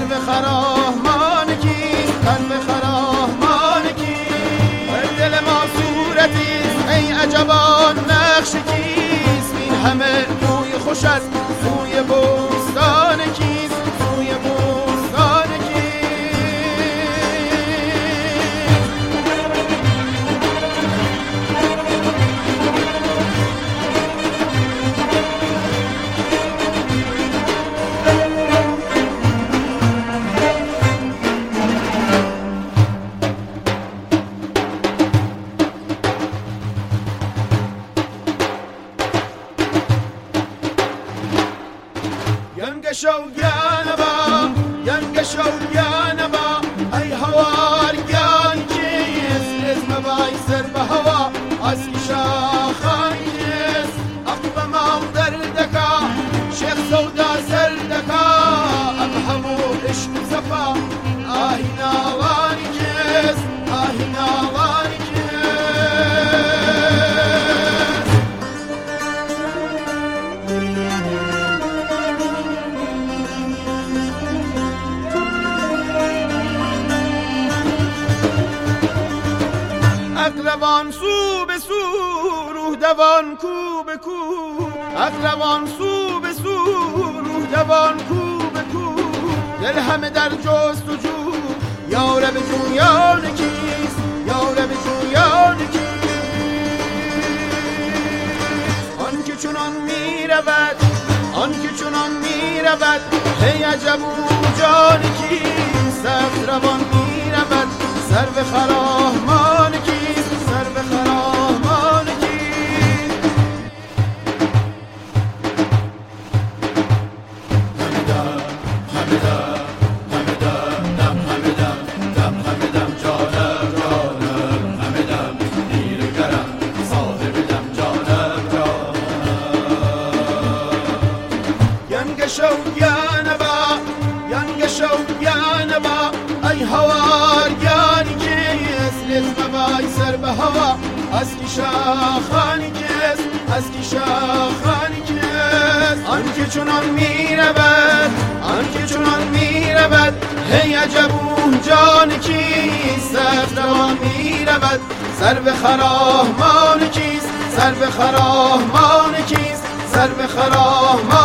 به خرامان کیست تن به خرامان کیست بر دل ما صورتیست ای عجبا نقش کیست این همه روی خوش است سوی بستان کیست سوی بستان شوگانبا ای هوارگان کیست اسم بای سر به هوا از شاخان کیست اقبا مام دردکا شیخ سودا سردکا اب همو عشق صفا آهی ناوانی کیست آهی ناوانی کیست اقروان سو به سو روح دوان کو به کو اقروان سو به سو روح دوان کو به کو دل همه در جستجو یا رب جویان کیست یا رب جویان کیست آن که چنان می رود آن که چنان می رود ای عجب او جان کیست سخت روان می رود سر به خرامان کیست سر به خرامان کیست همدم همدم همدم دم همدم دم همدم جانم جانم همدم نیرگرم صاحب دم جانم جانم ینگ شوگانبا ینگ شوگانبا ای هوارگانی کیست لطف بای سر به هوا از کی شاخانی کیست از کی شاخانی کیست آن که چنان می رود آن که چنان می رود هی عجب او جان کیست سخت روان می رود سر به خرامان کیست سر به خرامان کیست سر به خرامان